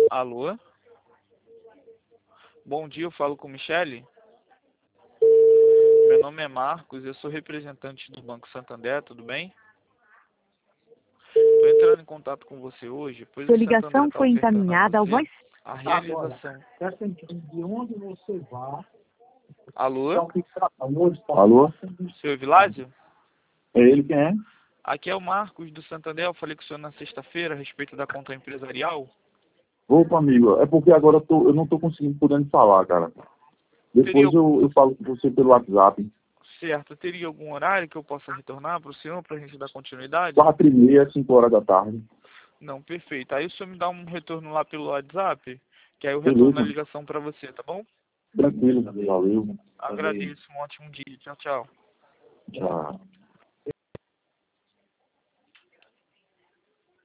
Alô? Bom dia, eu falo com Michele. Meu nome é Marcos, eu sou representante do Banco Santander, tudo bem? Estou entrando em contato com você hoje, pois Sua o Santander ligação está foi ofertando encaminhada a ao você voice. a realização. Presta atenção, de onde você vai. Alô? Alô? Seu Vilásio? É ele quem é? Aqui é o Marcos do Santander, eu falei com o senhor na sexta-feira a respeito da conta empresarial. Opa, amigo, é porque agora eu não tô conseguindo podendo falar, cara. Teria, Depois eu falo com você pelo WhatsApp. certo, teria algum horário que eu possa retornar para o senhor para a gente dar continuidade? 4h30, 5 horas da tarde. Não, perfeito. Aí o senhor me dá um retorno lá pelo WhatsApp, que aí eu retorno a Beleza? ligação para você, tá bom? Tranquilo, valeu. Agradeço, um ótimo dia. Tchau, tchau. Tchau.